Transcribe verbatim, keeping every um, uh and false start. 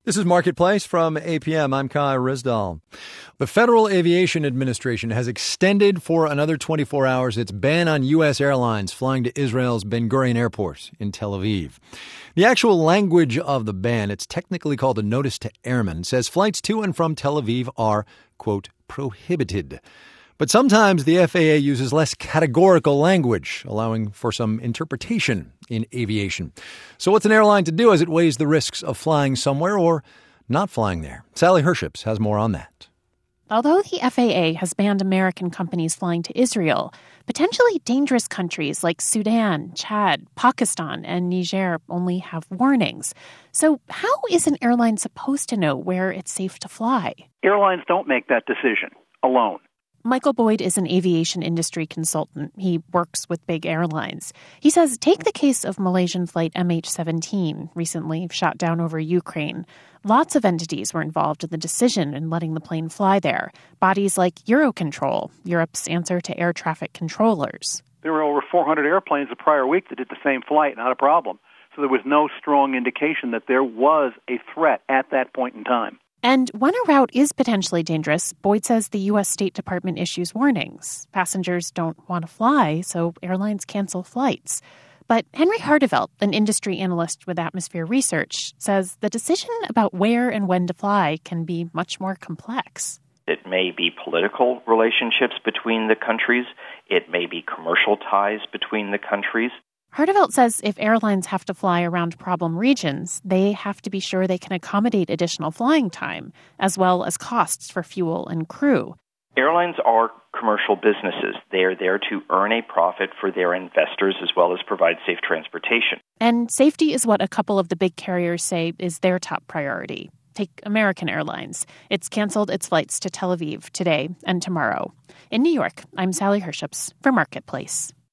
This is Marketplace from A P M. I'm Kai Rizdal. The Federal Aviation Administration has extended for another twenty-four hours its ban on U S airlines flying to Israel's Ben Gurion Airport in Tel Aviv. The actual language of the ban, it's technically called a notice to airmen, says flights to and from Tel Aviv are, quote, prohibited. But sometimes the F A A uses less categorical language, allowing for some interpretation in aviation. So what's an airline to do as it weighs the risks of flying somewhere or not flying there? Sally Herships has more on that. Although the F A A has banned American companies flying to Israel, potentially dangerous countries like Sudan, Chad, Pakistan, and Niger only have warnings. So how is an airline supposed to know where it's safe to fly? Airlines don't make that decision alone. Michael Boyd is an aviation industry consultant. He works with big airlines. He says, take the case of Malaysian flight M H seventeen, recently shot down over Ukraine. Lots of entities were involved in the decision in letting the plane fly there. Bodies like Eurocontrol, Europe's answer to air traffic controllers. There were over four hundred airplanes the prior week that did the same flight, not a problem. So there was no strong indication that there was a threat at that point in time. And when a route is potentially dangerous, Boyd says the U S State Department issues warnings. Passengers don't want to fly, so airlines cancel flights. But Henry Hardevelt, an industry analyst with Atmosphere Research, says the decision about where and when to fly can be much more complex. It may be political relationships between the countries. It may be commercial ties between the countries. Hardevelt says if airlines have to fly around problem regions, they have to be sure they can accommodate additional flying time, as well as costs for fuel and crew. Airlines are commercial businesses. They are there to earn a profit for their investors as well as provide safe transportation. And safety is what a couple of the big carriers say is their top priority. Take American Airlines. It's canceled its flights to Tel Aviv today and tomorrow. In New York, I'm Sally Herships for Marketplace.